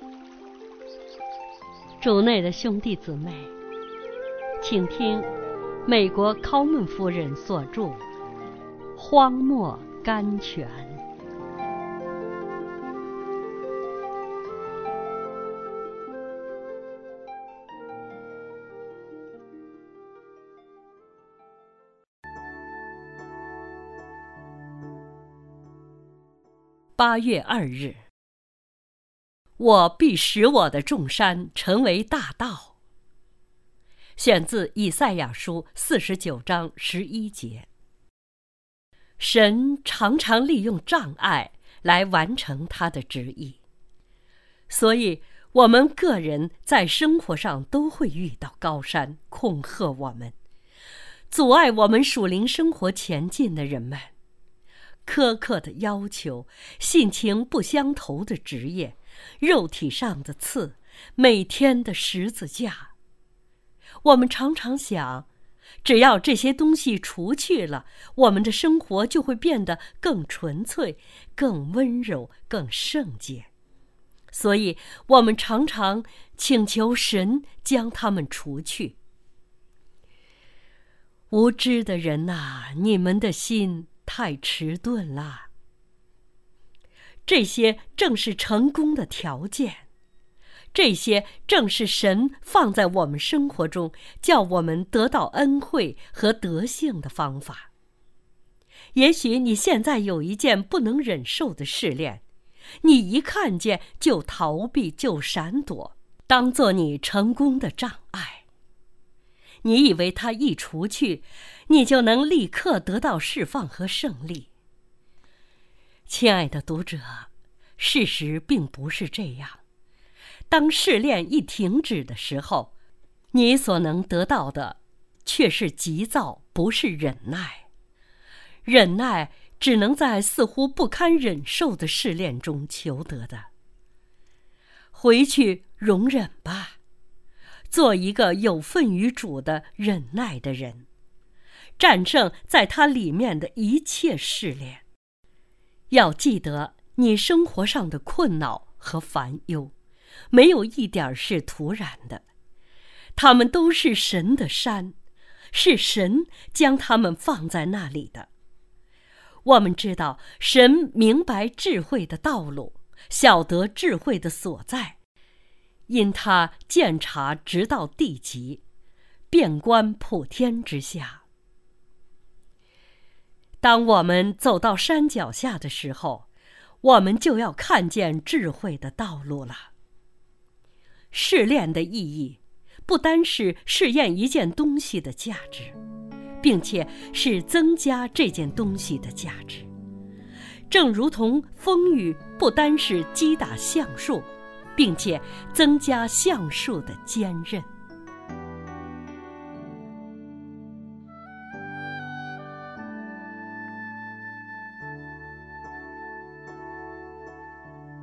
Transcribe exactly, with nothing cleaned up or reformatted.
主内的兄弟姊妹，请听美国考门夫人所著《荒漠甘泉》。八月二日，我必使我的众山成为大道。选自以赛亚书四十九章十一节。神常常利用障碍来完成他的旨意，所以我们个人在生活上都会遇到高山恐吓我们，阻碍我们属灵生活前进的人们。苛刻的要求，性情不相投的职业，肉体上的刺，每天的十字架。我们常常想，只要这些东西除去了，我们的生活就会变得更纯粹、更温柔、更圣洁。所以我们常常请求神将它们除去。无知的人啊，你们的心太迟钝了。这些正是成功的条件，这些正是神放在我们生活中，叫我们得到恩惠和德性的方法。也许你现在有一件不能忍受的试炼，你一看见就逃避，就闪躲，当作你成功的障碍。你以为它一除去，你就能立刻得到释放和胜利。亲爱的读者，事实并不是这样。当试炼一停止的时候，你所能得到的却是急躁，不是忍耐。忍耐只能在似乎不堪忍受的试炼中求得的。回去容忍吧，做一个有份于主的忍耐的人，战胜在它里面的一切试炼。要记得，你生活上的困恼和烦忧，没有一点是突然的，它们都是神的山，是神将它们放在那里的。我们知道，神明白智慧的道路，晓得智慧的所在，因他鉴察直到地极，遍观普天之下。当我们走到山脚下的时候，我们就要看见智慧的道路了。试炼的意义，不单是试验一件东西的价值，并且是增加这件东西的价值。正如同风雨不单是击打橡树，并且增加橡树的坚韧。